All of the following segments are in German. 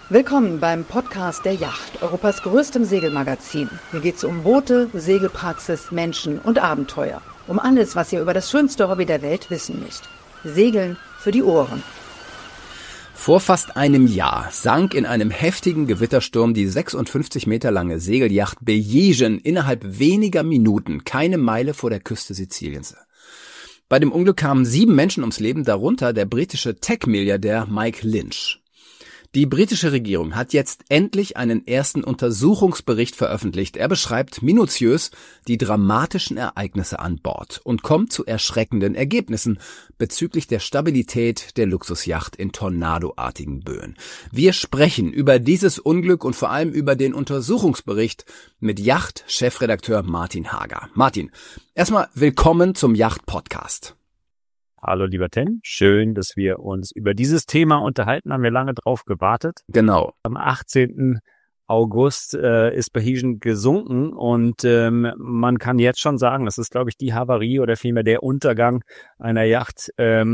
Willkommen beim Podcast der Yacht, Europas größtem Segelmagazin. Hier geht es um Boote, Segelpraxis, Menschen und Abenteuer. Um alles, was ihr über das schönste Hobby der Welt wissen müsst. Segeln für die Ohren. Vor fast einem Jahr sank in einem heftigen Gewittersturm die 56 Meter lange Segelyacht Belgian innerhalb weniger Minuten keine Meile vor der Küste Siziliens. Bei dem Unglück kamen 7 Menschen ums Leben, darunter der britische Tech-Milliardär Mike Lynch. Die britische Regierung hat jetzt endlich einen ersten Untersuchungsbericht veröffentlicht. Er beschreibt minutiös die dramatischen Ereignisse an Bord und kommt zu erschreckenden Ergebnissen bezüglich der Stabilität der Luxusjacht in tornadoartigen Böen. Wir sprechen über dieses Unglück und vor allem über den Untersuchungsbericht mit Yacht-Chefredakteur Martin Hager. Martin, erstmal willkommen zum Yacht-Podcast. Hallo lieber Ten, schön, dass wir uns über dieses Thema unterhalten, haben wir lange drauf gewartet. Genau. Am 18. August ist Belgian gesunken und man kann jetzt schon sagen, das ist, glaube ich, die Havarie oder vielmehr der Untergang einer Yacht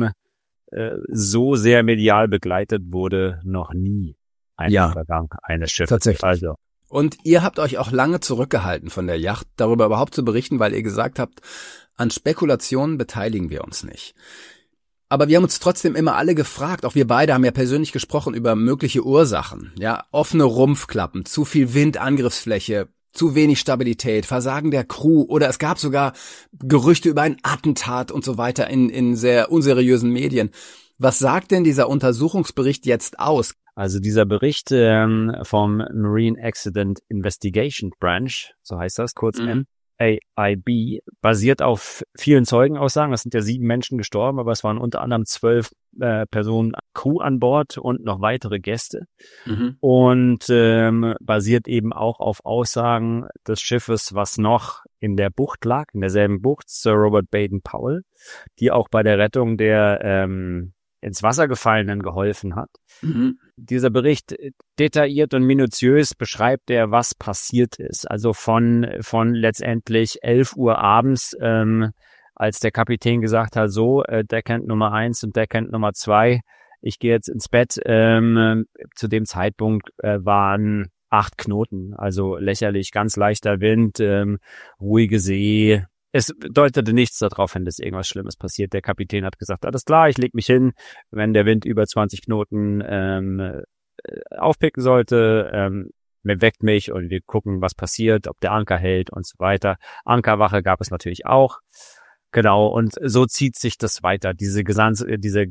so sehr medial begleitet wurde noch nie. Ein Untergang eines Schiffes. Tatsächlich. Also. Und ihr habt euch auch lange zurückgehalten von der Yacht, darüber überhaupt zu berichten, weil ihr gesagt habt, an Spekulationen beteiligen wir uns nicht. Aber wir haben uns trotzdem immer alle gefragt, auch wir beide haben ja persönlich gesprochen über mögliche Ursachen. Ja, offene Rumpfklappen, zu viel Wind, Angriffsfläche, zu wenig Stabilität, Versagen der Crew oder es gab sogar Gerüchte über ein Attentat und so weiter in sehr unseriösen Medien. Was sagt denn dieser Untersuchungsbericht jetzt aus? Also dieser Bericht vom Marine Accident Investigation Branch, so heißt das, kurz MAIB, basiert auf vielen Zeugenaussagen. Es sind ja 7 Menschen gestorben, aber es waren unter anderem 12 Personen Crew an Bord und noch weitere Gäste. Und basiert eben auch auf Aussagen des Schiffes, was noch in der Bucht lag, in derselben Bucht, Sir Robert Baden-Powell, die auch bei der Rettung der ins Wasser Gefallenen geholfen hat. Dieser Bericht detailliert und minutiös beschreibt was passiert ist. Also von letztendlich 11 Uhr abends, als der Kapitän gesagt hat, so, Deckhand Nummer 1 und Deckhand Nummer 2, ich gehe jetzt ins Bett. Zu dem Zeitpunkt waren 8 Knoten, also lächerlich, ganz leichter Wind, ruhige See. Es deutete nichts darauf hin, dass irgendwas Schlimmes passiert. Der Kapitän hat gesagt, alles klar, ich leg mich hin, wenn der Wind über 20 Knoten aufpicken sollte, weckt mich und wir gucken, was passiert, ob der Anker hält und so weiter. Ankerwache gab es natürlich auch. Genau, und so zieht sich das weiter, diese gesamte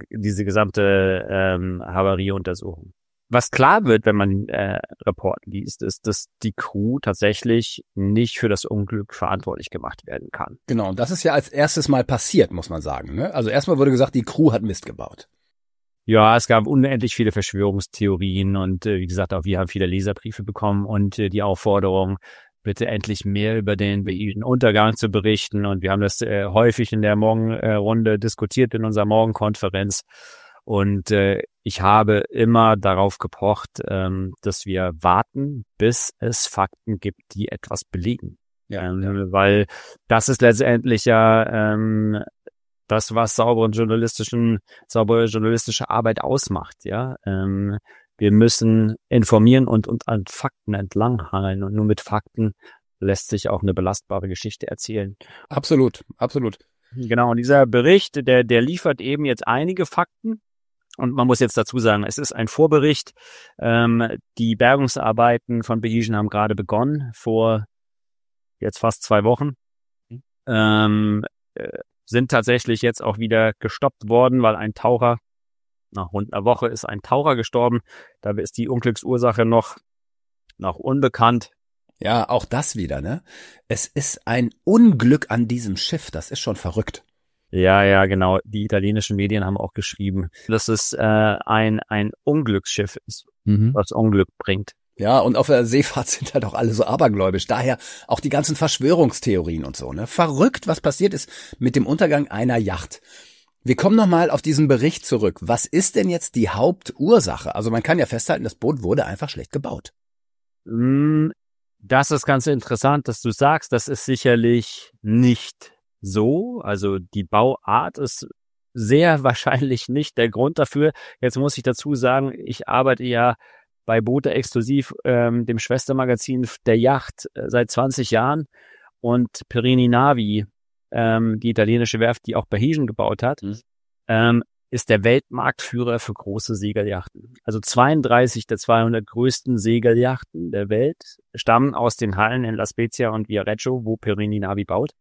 Havarieuntersuchung. Was klar wird, wenn man Report liest, ist, dass die Crew tatsächlich nicht für das Unglück verantwortlich gemacht werden kann. Genau, und das ist ja als erstes Mal passiert, muss man sagen. Ne? Also erstmal wurde gesagt, die Crew hat Mist gebaut. Ja, es gab unendlich viele Verschwörungstheorien und wie gesagt, auch wir haben viele Leserbriefe bekommen und die Aufforderung, bitte endlich mehr über den Untergang zu berichten. Und wir haben das häufig in der Morgenrunde diskutiert in unserer Morgenkonferenz. Und ich habe immer darauf gepocht, dass wir warten, bis es Fakten gibt, die etwas belegen. Weil das ist letztendlich ja das, was saubere journalistische Arbeit ausmacht. Ja, wir müssen informieren und an Fakten entlanghangeln. Und nur mit Fakten lässt sich auch eine belastbare Geschichte erzählen. Absolut, absolut. Genau, und dieser Bericht, der liefert eben jetzt einige Fakten. Und man muss jetzt dazu sagen, es ist ein Vorbericht. Die Bergungsarbeiten von Belgian haben gerade begonnen, vor jetzt fast 2 Wochen. Sind tatsächlich jetzt auch wieder gestoppt worden, weil ein Taucher, nach rund einer Woche ist ein Taucher gestorben. Dabei ist die Unglücksursache noch unbekannt. Ja, auch das wieder, ne? Es ist ein Unglück an diesem Schiff, das ist schon verrückt. Ja, genau. Die italienischen Medien haben auch geschrieben, dass es ein Unglücksschiff ist, was Unglück bringt. Ja, und auf der Seefahrt sind halt auch alle so abergläubisch. Daher auch die ganzen Verschwörungstheorien und so, ne? Verrückt, was passiert ist mit dem Untergang einer Yacht. Wir kommen nochmal auf diesen Bericht zurück. Was ist denn jetzt die Hauptursache? Also man kann ja festhalten, das Boot wurde einfach schlecht gebaut. Das ist ganz interessant, dass du sagst, das ist sicherlich nicht so. Also die Bauart ist sehr wahrscheinlich nicht der Grund dafür. Jetzt muss ich dazu sagen, ich arbeite ja bei Boote exklusiv dem Schwestermagazin der Yacht seit 20 Jahren und Perini Navi, die italienische Werft, die auch Bahijin gebaut hat, ist der Weltmarktführer für große Segelyachten. Also 32 der 200 größten Segelyachten der Welt stammen aus den Hallen in La Spezia und Viareggio, wo Perini Navi baut.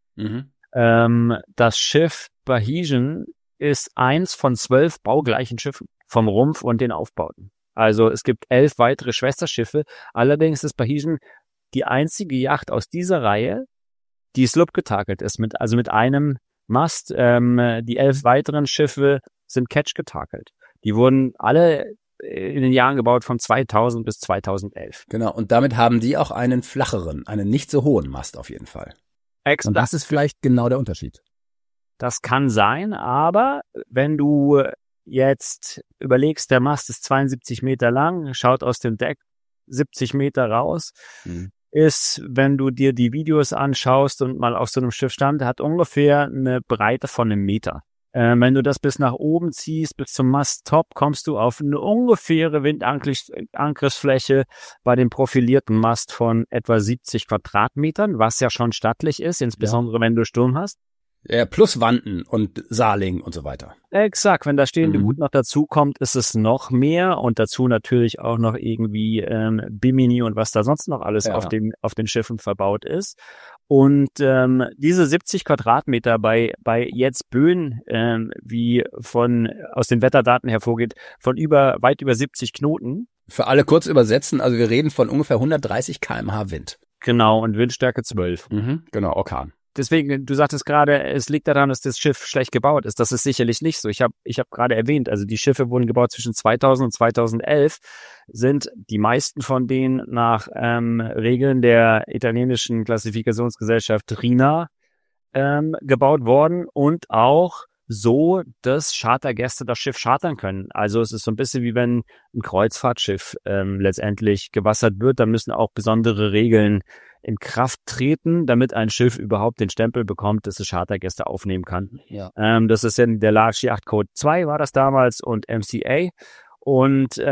Das Schiff Bahijin ist eins von 12 baugleichen Schiffen vom Rumpf und den Aufbauten. Also es gibt 11 weitere Schwesterschiffe. Allerdings ist Bahijin die einzige Yacht aus dieser Reihe, die sloop getakelt ist, mit einem Mast. Die 11 weiteren Schiffe sind Ketch getakelt. Die wurden alle in den Jahren gebaut von 2000 bis 2011. Genau, und damit haben die auch einen flacheren, einen nicht so hohen Mast auf jeden Fall. Und das ist vielleicht genau der Unterschied. Das kann sein, aber wenn du jetzt überlegst, der Mast ist 72 Meter lang, schaut aus dem Deck 70 Meter raus, ist, wenn du dir die Videos anschaust und mal auf so einem Schiff stand, hat ungefähr eine Breite von 1 Meter. Wenn du das bis nach oben ziehst, bis zum Masttop, kommst du auf eine ungefähre Windangriffsfläche bei dem profilierten Mast von etwa 70 Quadratmetern, was ja schon stattlich ist, insbesondere wenn du Sturm hast. Ja, plus Wanten und Saaling und so weiter. Exakt, wenn das stehende Gut noch dazu kommt, ist es noch mehr und dazu natürlich auch noch irgendwie Bimini und was da sonst noch alles auf den Schiffen verbaut ist. Und diese 70 Quadratmeter bei jetzt Böen, wie aus den Wetterdaten hervorgeht, von weit über 70 Knoten. Für alle kurz übersetzen, also wir reden von ungefähr 130 km/h Wind. Genau, und Windstärke 12. Genau, Orkan. Deswegen, du sagtest gerade, es liegt daran, dass das Schiff schlecht gebaut ist. Das ist sicherlich nicht so. Ich hab gerade erwähnt, also die Schiffe wurden gebaut zwischen 2000 und 2011, sind die meisten von denen nach Regeln der italienischen Klassifikationsgesellschaft RINA gebaut worden und auch so, dass Chartergäste das Schiff chartern können. Also es ist so ein bisschen wie wenn ein Kreuzfahrtschiff letztendlich gewassert wird, da müssen auch besondere Regeln in Kraft treten, damit ein Schiff überhaupt den Stempel bekommt, dass es Chartergäste aufnehmen kann. Ja. Das ist in der Large Yacht Code 2 war das damals und MCA. Und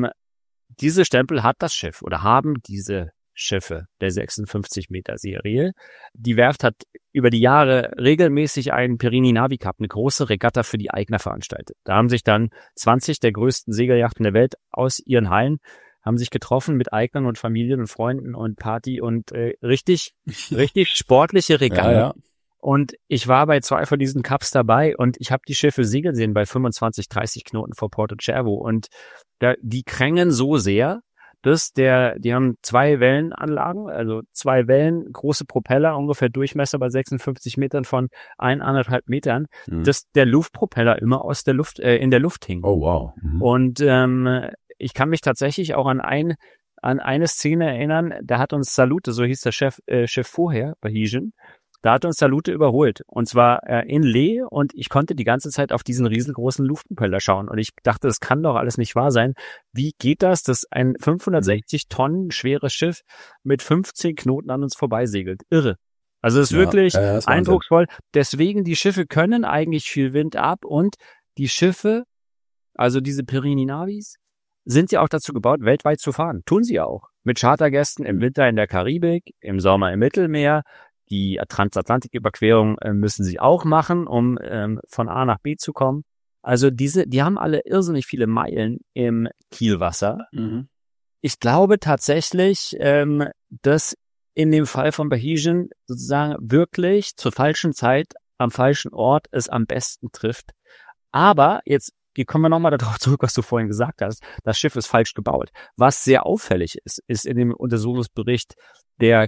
diese Stempel hat das Schiff oder haben diese Schiffe der 56 Meter Serie. Die Werft hat über die Jahre regelmäßig einen Perini Navi Cup, eine große Regatta für die Eigner veranstaltet. Da haben sich dann 20 der größten Segelyachten der Welt aus ihren Hallen haben sich getroffen mit Eignern und Familien und Freunden und Party und richtig sportliche Regatta. Ja. Und ich war bei 2 von diesen Cups dabei und ich habe die Schiffe segeln sehen bei 25, 30 Knoten vor Porto Cervo und die krängen so sehr, dass die haben 2 Wellenanlagen, also 2 Wellen, große Propeller, ungefähr Durchmesser bei 56 Metern von 1,5 Metern, dass der Luftpropeller immer aus der Luft, in der Luft hing. Oh, wow. Und ich kann mich tatsächlich auch an eine Szene erinnern, da hat uns Salute, so hieß der Chef vorher, Bahijin, da hat uns Salute überholt. Und zwar in Lee und ich konnte die ganze Zeit auf diesen riesengroßen Luftpropeller schauen. Und ich dachte, das kann doch alles nicht wahr sein. Wie geht das, dass ein 560 Tonnen schweres Schiff mit 15 Knoten an uns vorbeisegelt? Irre. Also es ist wirklich ist eindrucksvoll. Deswegen, die Schiffe können eigentlich viel Wind ab und die Schiffe, also diese Perini Navis, sind ja auch dazu gebaut, weltweit zu fahren. Tun sie auch. Mit Chartergästen im Winter in der Karibik, im Sommer im Mittelmeer. Die Transatlantiküberquerung müssen sie auch machen, um von A nach B zu kommen. Also die haben alle irrsinnig viele Meilen im Kielwasser. Ich glaube tatsächlich, dass in dem Fall von Bahijin sozusagen wirklich zur falschen Zeit am falschen Ort es am besten trifft. Aber jetzt kommen wir nochmal darauf zurück, was du vorhin gesagt hast. Das Schiff ist falsch gebaut. Was sehr auffällig ist in dem Untersuchungsbericht der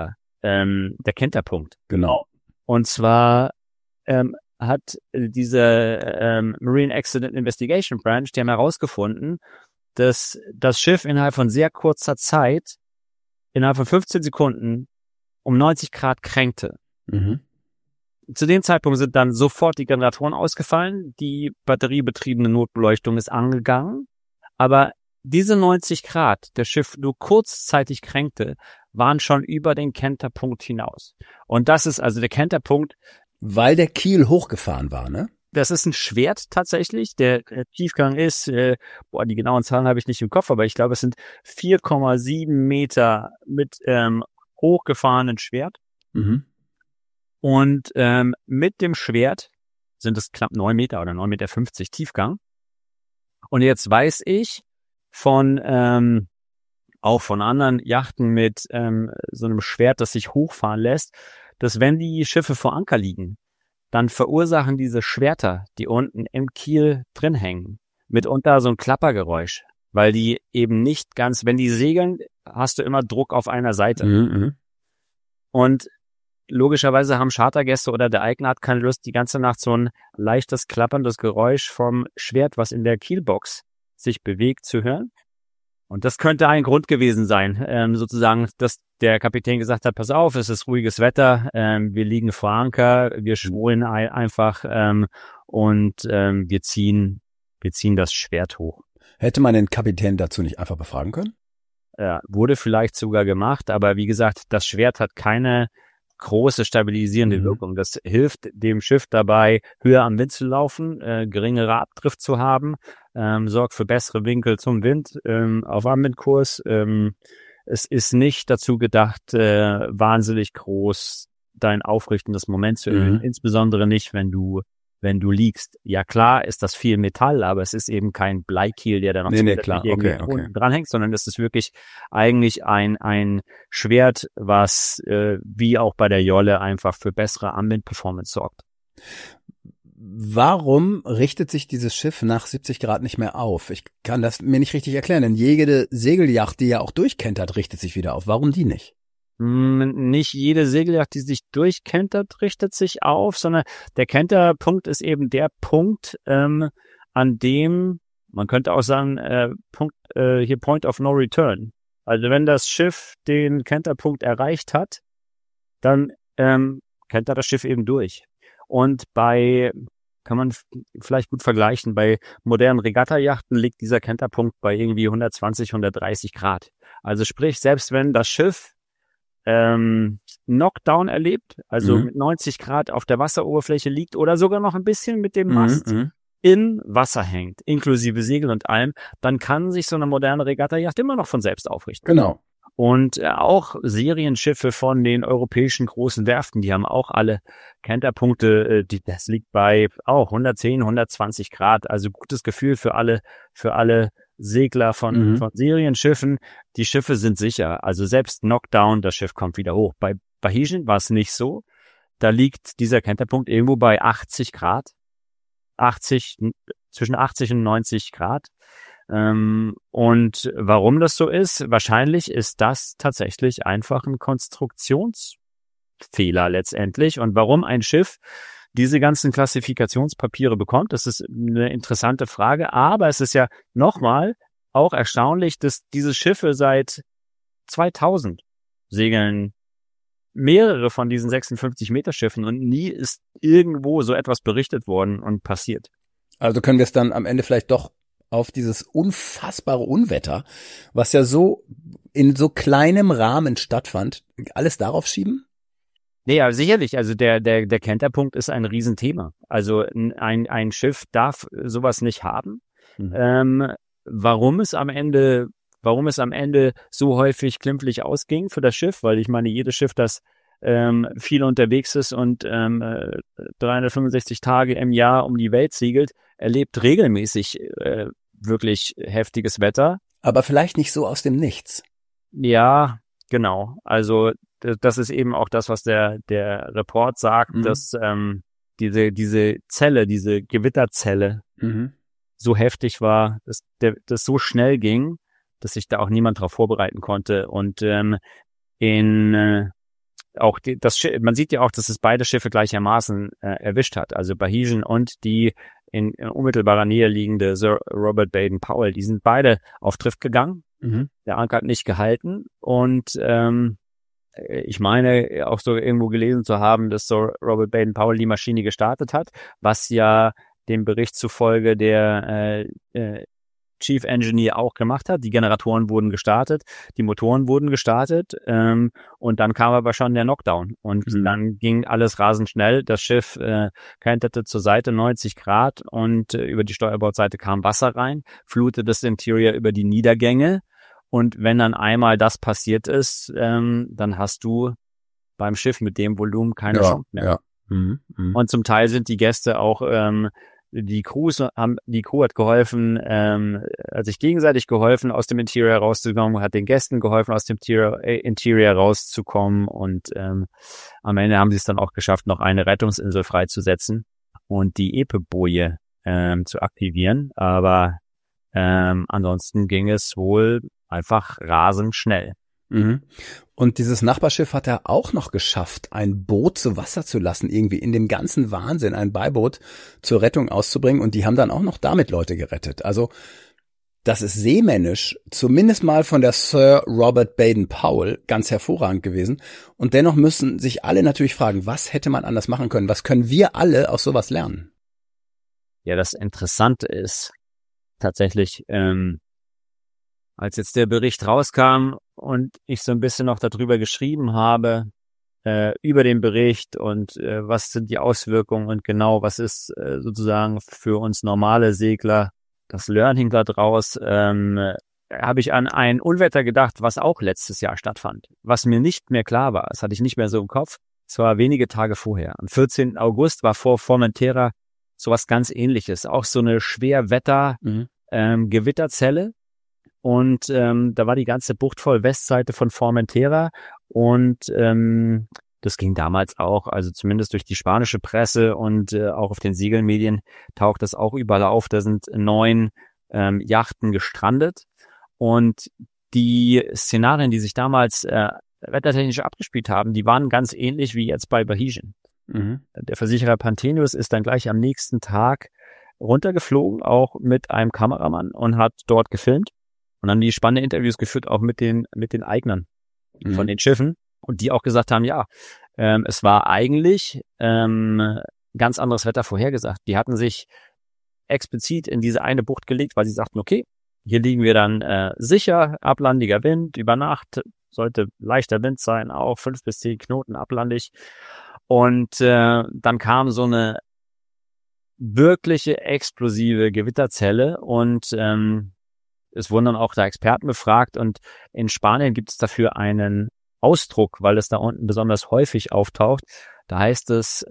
Kenterpunkt. Genau. Und zwar hat diese Marine Accident Investigation Branch, die haben herausgefunden, dass das Schiff innerhalb von sehr kurzer Zeit, innerhalb von 15 Sekunden, um 90 Grad kränkte. Zu dem Zeitpunkt sind dann sofort die Generatoren ausgefallen, die batteriebetriebene Notbeleuchtung ist angegangen, aber diese 90 Grad, der Schiff nur kurzzeitig kränkte, waren schon über den Kenterpunkt hinaus. Und das ist also der Kenterpunkt. Weil der Kiel hochgefahren war, ne? das ist ein Schwert tatsächlich. Der Tiefgang ist, die genauen Zahlen habe ich nicht im Kopf, aber ich glaube, es sind 4,7 Meter mit hochgefahrenen Schwert. Mhm. Und mit dem Schwert sind es knapp 9 Meter oder 9,50 Meter Tiefgang. Und jetzt weiß ich auch von anderen Yachten mit so einem Schwert, das sich hochfahren lässt, dass wenn die Schiffe vor Anker liegen, dann verursachen diese Schwerter, die unten im Kiel drin hängen, mitunter so ein Klappergeräusch, weil die eben nicht ganz, wenn die segeln, hast du immer Druck auf einer Seite. Mhm. Und logischerweise haben Chartergäste oder der Eigner hat keine Lust, die ganze Nacht so ein leichtes, klapperndes Geräusch vom Schwert, was in der Kielbox sich bewegt, zu hören. Und das könnte ein Grund gewesen sein, sozusagen, dass der Kapitän gesagt hat, pass auf, es ist ruhiges Wetter, wir liegen vor Anker, wir schwulen einfach und wir ziehen das Schwert hoch. Hätte man den Kapitän dazu nicht einfach befragen können? Wurde vielleicht sogar gemacht, aber wie gesagt, das Schwert hat keine große stabilisierende Wirkung. Das hilft dem Schiff dabei, höher am Wind zu laufen, geringere Abdrift zu haben, sorgt für bessere Winkel zum Wind auf Anwindkurs. Es ist nicht dazu gedacht, wahnsinnig groß dein aufrichtendes Moment zu erhöhen, insbesondere nicht, wenn du liegst. Ja klar ist das viel Metall, aber es ist eben kein Bleikiel, der da noch okay. dranhängt, sondern es ist wirklich eigentlich ein Schwert, was wie auch bei der Jolle einfach für bessere Anwind-Performance sorgt. Warum richtet sich dieses Schiff nach 70 Grad nicht mehr auf? Ich kann das mir nicht richtig erklären, denn jede Segelyacht, die ja auch durchkentert, richtet sich wieder auf. Warum die nicht? Nicht jede Segelyacht, die sich durchkentert, richtet sich auf, sondern der Kenterpunkt ist eben der Punkt, an dem, man könnte auch sagen, Point of No Return. Also wenn das Schiff den Kenterpunkt erreicht hat, dann kentert das Schiff eben durch. Und kann man vielleicht gut vergleichen, bei modernen Regattajachten liegt dieser Kenterpunkt bei irgendwie 120, 130 Grad. Also sprich, selbst wenn das Schiff Knockdown erlebt, also mit 90 Grad auf der Wasseroberfläche liegt oder sogar noch ein bisschen mit dem Mast in Wasser hängt, inklusive Segel und allem, dann kann sich so eine moderne Regattajacht immer noch von selbst aufrichten. Genau. Und auch Serienschiffe von den europäischen großen Werften, die haben auch alle Kenterpunkte, das liegt bei auch 110, 120 Grad, also gutes Gefühl für alle Segler von Serienschiffen. Die Schiffe sind sicher, also selbst Knockdown, das Schiff kommt wieder hoch. Bei Bahesian war es nicht so, da liegt dieser Kenterpunkt irgendwo bei 80 Grad, zwischen 80 und 90 Grad. Und warum das so ist? Wahrscheinlich ist das tatsächlich einfach ein Konstruktionsfehler letztendlich. Und warum ein Schiff diese ganzen Klassifikationspapiere bekommt, das ist eine interessante Frage. Aber es ist ja nochmal auch erstaunlich, dass diese Schiffe seit 2000 segeln mehrere von diesen 56-Meter-Schiffen und nie ist irgendwo so etwas berichtet worden und passiert. Also können wir es dann am Ende vielleicht doch auf dieses unfassbare Unwetter, was ja so in so kleinem Rahmen stattfand, alles darauf schieben? Nee, ja, sicherlich. Also der Kenterpunkt ist ein Riesenthema. Also ein Schiff darf sowas nicht haben. Warum es am Ende so häufig klimpflich ausging für das Schiff, weil ich meine, jedes Schiff, das viel unterwegs ist und 365 Tage im Jahr um die Welt segelt, erlebt regelmäßig wirklich heftiges Wetter. Aber vielleicht nicht so aus dem Nichts. Ja, genau. Also das ist eben auch das, was der Report sagt, dass diese Zelle, diese Gewitterzelle so heftig war, dass das so schnell ging, dass sich da auch niemand darauf vorbereiten konnte. Und man sieht ja auch, dass es beide Schiffe gleichermaßen erwischt hat. Also Bahesian und die in unmittelbarer Nähe liegende Sir Robert Baden-Powell, die sind beide auf Drift gegangen. Der Anker hat nicht gehalten und ich meine auch so irgendwo gelesen zu haben, dass Sir Robert Baden-Powell die Maschine gestartet hat, was ja dem Bericht zufolge der Chief Engineer auch gemacht hat. Die Generatoren wurden gestartet, die Motoren wurden gestartet und dann kam aber schon der Knockdown und dann ging alles rasend schnell. Das Schiff kenterte zur Seite 90 Grad und über die Steuerbordseite kam Wasser rein, flutete das Interior über die Niedergänge und wenn dann einmal das passiert ist, dann hast du beim Schiff mit dem Volumen keine Chance mehr. Ja. Und zum Teil sind die Gäste auch die Crew hat geholfen, hat sich gegenseitig geholfen, aus dem Interior rauszukommen, hat den Gästen geholfen, aus dem Interior rauszukommen und am Ende haben sie es dann auch geschafft, noch eine Rettungsinsel freizusetzen und die Epe-Boje zu aktivieren, aber ansonsten ging es wohl einfach rasend schnell. Und dieses Nachbarschiff hat er auch noch geschafft, ein Boot zu Wasser zu lassen, irgendwie in dem ganzen Wahnsinn, ein Beiboot zur Rettung auszubringen. Und die haben dann auch noch damit Leute gerettet. Also das ist seemännisch, zumindest mal von der Sir Robert Baden-Powell, ganz hervorragend gewesen. Und dennoch müssen sich alle natürlich fragen, was hätte man anders machen können? Was können wir alle aus sowas lernen? Ja, das Interessante ist tatsächlich, als jetzt der Bericht rauskam und ich so ein bisschen noch darüber geschrieben habe, über den Bericht und was sind die Auswirkungen und genau, was ist sozusagen für uns normale Segler das Learning da draus, habe ich an ein Unwetter gedacht, was auch letztes Jahr stattfand, was mir nicht mehr klar war. Das hatte ich nicht mehr so im Kopf. Es war wenige Tage vorher. Am 14. August war vor Formentera sowas ganz Ähnliches. Auch so eine Schwerwetter Gewitterzelle. Und da war die ganze Bucht voll Westseite von Formentera und das ging damals auch, also zumindest durch die spanische Presse und auch auf den Segelmedien taucht das auch überall auf. Da sind 9 Yachten gestrandet und die Szenarien, die sich damals wettertechnisch abgespielt haben, die waren ganz ähnlich wie jetzt bei Bahijin. Der Versicherer Panthenius ist dann gleich am nächsten Tag runtergeflogen, auch mit einem Kameramann und hat dort gefilmt. Und dann die spannende Interviews geführt, auch mit den Eignern von den Schiffen. Und die auch gesagt haben, ja, es war eigentlich ganz anderes Wetter vorhergesagt. Die hatten sich explizit in diese eine Bucht gelegt, weil sie sagten, okay, hier liegen wir dann sicher, ablandiger Wind, über Nacht sollte leichter Wind sein, auch 5 bis 10 Knoten ablandig. Und dann kam so eine wirkliche explosive Gewitterzelle und es wurden dann auch da Experten befragt und in Spanien gibt es dafür einen Ausdruck, weil es da unten besonders häufig auftaucht. Da heißt es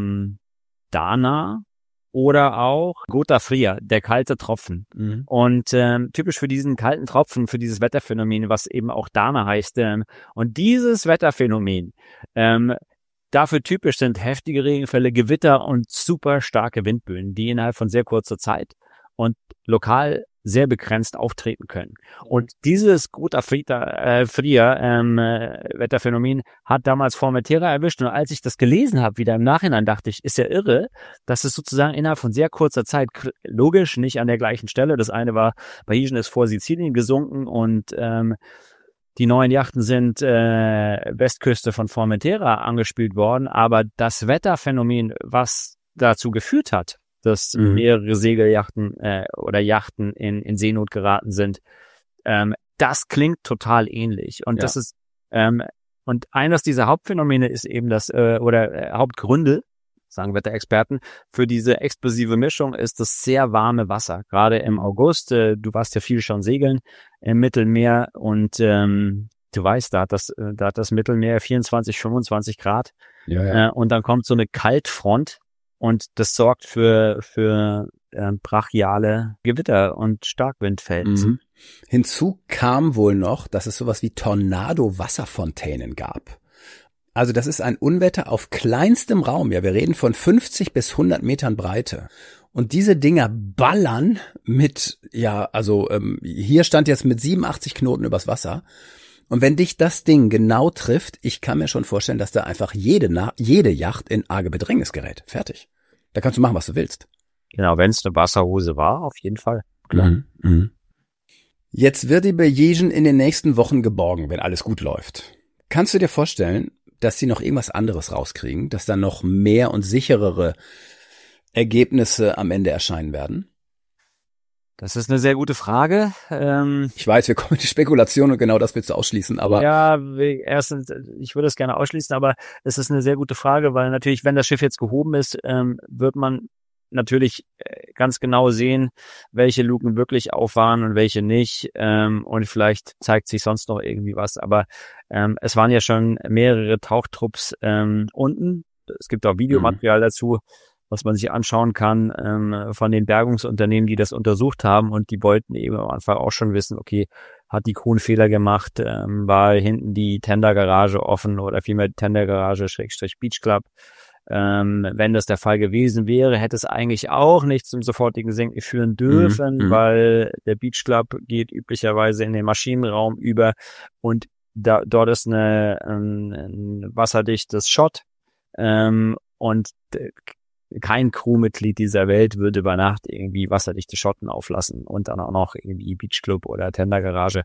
Dana oder auch Gota Fria, der kalte Tropfen. Und typisch für diesen kalten Tropfen, für dieses Wetterphänomen, was eben auch Dana heißt. Und dieses Wetterphänomen, dafür typisch sind heftige Regenfälle, Gewitter und super starke Windböen, die innerhalb von sehr kurzer Zeit und lokal sehr begrenzt auftreten können. Und dieses Gota Fria Wetterphänomen hat damals Formentera erwischt. Und als ich das gelesen habe, wieder im Nachhinein, dachte ich, ist ja irre, dass es sozusagen innerhalb von sehr kurzer Zeit, logisch nicht an der gleichen Stelle, das eine war, Bahijin ist vor Sizilien gesunken und die 9 Yachten sind Westküste von Formentera angespült worden, aber das Wetterphänomen, was dazu geführt hat, dass mehrere Segelyachten oder Yachten in Seenot geraten sind. Das klingt total ähnlich. Und das ist und eines dieser Hauptphänomene ist eben das Hauptgründe, sagen Wetterexperten, für diese explosive Mischung ist das sehr warme Wasser. Gerade im August, du warst ja viel schon segeln im Mittelmeer und du weißt, da hat das Mittelmeer 24, 25 Grad. Und dann kommt so eine Kaltfront. Und das sorgt für brachiale Gewitter und Starkwindfelsen. Hinzu kam wohl noch, dass es sowas wie Tornado-Wasserfontänen gab. Also das ist ein Unwetter auf kleinstem Raum. Ja, wir reden von 50 bis 100 Metern Breite. Und diese Dinger ballern mit, hier stand jetzt mit 87 Knoten übers Wasser. Und wenn dich das Ding genau trifft, ich kann mir schon vorstellen, dass da einfach jede Yacht in arge Bedrängnis gerät. Fertig. Da kannst du machen, was du willst. Genau, wenn es eine Wasserhose war, auf jeden Fall. Klar. Jetzt wird die Bahijin in den nächsten Wochen geborgen, wenn alles gut läuft. Kannst du dir vorstellen, dass sie noch irgendwas anderes rauskriegen, dass dann noch mehr und sicherere Ergebnisse am Ende erscheinen werden? Das ist eine sehr gute Frage. Ich weiß, wir kommen in die Spekulation und genau das willst du ausschließen, aber... Ja, erstens, ich würde es gerne ausschließen, aber es ist eine sehr gute Frage, weil natürlich, wenn das Schiff jetzt gehoben ist, wird man natürlich ganz genau sehen, welche Luken wirklich auf waren und welche nicht. Und vielleicht zeigt sich sonst noch irgendwie was. Aber es waren ja schon mehrere Tauchtrupps unten. Es gibt auch Videomaterial dazu, was man sich anschauen kann von den Bergungsunternehmen, die das untersucht haben. Und die wollten eben am Anfang auch schon wissen, okay, hat die Crew einen Fehler gemacht? War hinten die Tendergarage offen oder vielmehr die Tendergarage / Beach Club? Wenn das der Fall gewesen wäre, hätte es eigentlich auch nicht zum sofortigen Sinken führen dürfen, weil der Beach Club geht üblicherweise in den Maschinenraum über und dort ist ein wasserdichtes Schott und kein Crewmitglied dieser Welt würde über Nacht irgendwie wasserdichte Schotten auflassen und dann auch noch irgendwie Beach Club oder Tendergarage.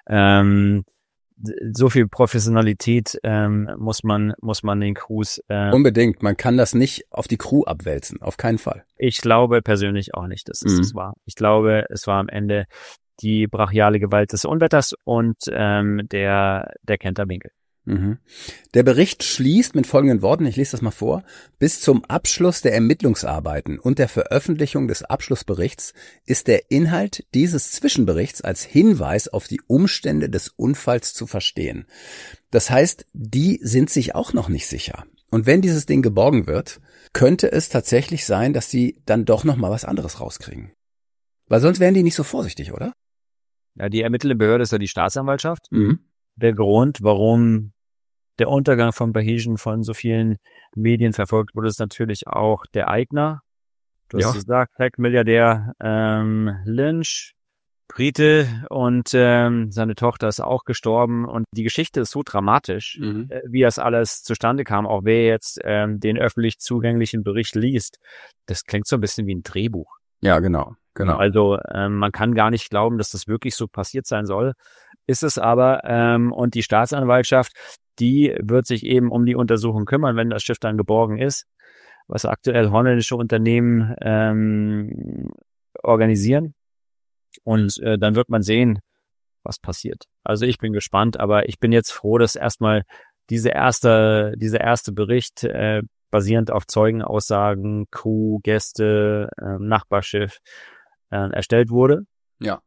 So viel Professionalität muss man den Crews unbedingt. Man kann das nicht auf die Crew abwälzen, auf keinen Fall. Ich glaube persönlich auch nicht, dass es war. Ich glaube, es war am Ende die brachiale Gewalt des Unwetters und der Kenterwinkel. Der Bericht schließt mit folgenden Worten, ich lese das mal vor: Bis zum Abschluss der Ermittlungsarbeiten und der Veröffentlichung des Abschlussberichts ist der Inhalt dieses Zwischenberichts als Hinweis auf die Umstände des Unfalls zu verstehen. Das heißt, die sind sich auch noch nicht sicher. Und wenn dieses Ding geborgen wird, könnte es tatsächlich sein, dass die dann doch noch mal was anderes rauskriegen. Weil sonst wären die nicht so vorsichtig, oder? Ja, die ermittelnde Behörde ist ja die Staatsanwaltschaft. Der Grund, warum der Untergang von Bahesian von so vielen Medien verfolgt wurde, ist natürlich auch der Eigner. Du hast gesagt, Tech-Milliardär Lynch, Brite, und seine Tochter ist auch gestorben. Und die Geschichte ist so dramatisch, wie das alles zustande kam. Auch wer jetzt den öffentlich zugänglichen Bericht liest, das klingt so ein bisschen wie ein Drehbuch. Ja, genau. Also man kann gar nicht glauben, dass das wirklich so passiert sein soll. Ist es aber. Und die Staatsanwaltschaft, die wird sich eben um die Untersuchung kümmern, wenn das Schiff dann geborgen ist, was aktuell holländische Unternehmen organisieren. Und dann wird man sehen, was passiert. Also ich bin gespannt, aber ich bin jetzt froh, dass erstmal dieser erste Bericht basierend auf Zeugenaussagen, Crew, Gäste, Nachbarschiff erstellt wurde. Ja.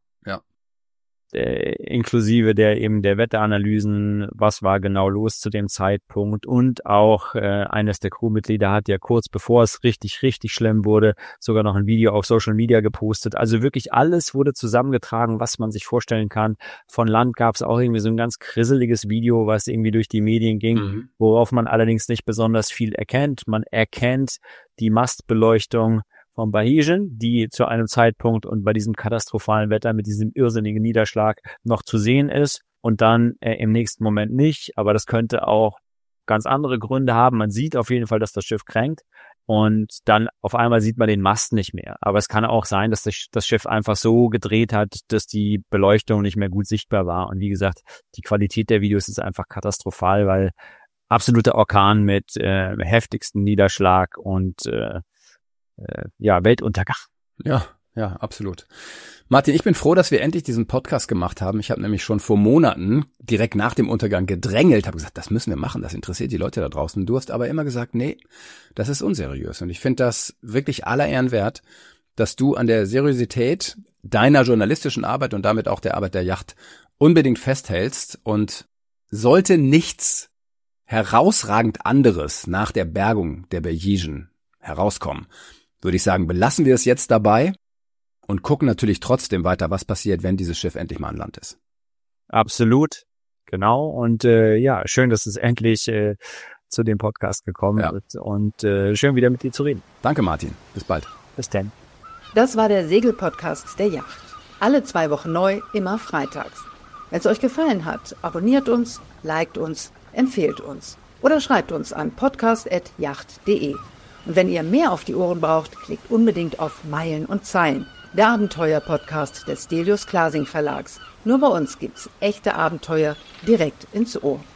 Inklusive der Wetteranalysen, was war genau los zu dem Zeitpunkt, und auch eines der Crewmitglieder hat ja kurz bevor es richtig schlimm wurde, sogar noch ein Video auf Social Media gepostet. Also wirklich alles wurde zusammengetragen, was man sich vorstellen kann. Von Land gab es auch irgendwie so ein ganz grisseliges Video, was irgendwie durch die Medien ging, worauf man allerdings nicht besonders viel erkennt. Man erkennt die Mastbeleuchtung von Bahesian, die zu einem Zeitpunkt und bei diesem katastrophalen Wetter mit diesem irrsinnigen Niederschlag noch zu sehen ist und dann im nächsten Moment nicht. Aber das könnte auch ganz andere Gründe haben. Man sieht auf jeden Fall, dass das Schiff kränkt und dann auf einmal sieht man den Mast nicht mehr. Aber es kann auch sein, dass das Schiff einfach so gedreht hat, dass die Beleuchtung nicht mehr gut sichtbar war. Und wie gesagt, die Qualität der Videos ist einfach katastrophal, weil absoluter Orkan mit heftigsten Niederschlag und Weltuntergang. Ja, absolut. Martin, ich bin froh, dass wir endlich diesen Podcast gemacht haben. Ich habe nämlich schon vor Monaten direkt nach dem Untergang gedrängelt, habe gesagt, das müssen wir machen, das interessiert die Leute da draußen. Du hast aber immer gesagt, nee, das ist unseriös. Und ich finde das wirklich aller Ehren wert, dass du an der Seriosität deiner journalistischen Arbeit und damit auch der Arbeit der Yacht unbedingt festhältst. Und sollte nichts herausragend anderes nach der Bergung der Bahesian herauskommen, würde ich sagen, belassen wir es jetzt dabei und gucken natürlich trotzdem weiter, was passiert, wenn dieses Schiff endlich mal an Land ist. Absolut, genau. Und schön, dass es endlich zu dem Podcast gekommen ist und schön wieder mit dir zu reden. Danke, Martin. Bis bald. Bis dann. Das war der Segelpodcast der Yacht. Alle 2 Wochen neu, immer freitags. Wenn es euch gefallen hat, abonniert uns, liked uns, empfehlt uns oder schreibt uns an podcast@yacht.de. Und wenn ihr mehr auf die Ohren braucht, klickt unbedingt auf Meilen und Zeilen, der Abenteuer-Podcast des Stelios Klasing Verlags. Nur bei uns gibt's echte Abenteuer direkt ins Ohr.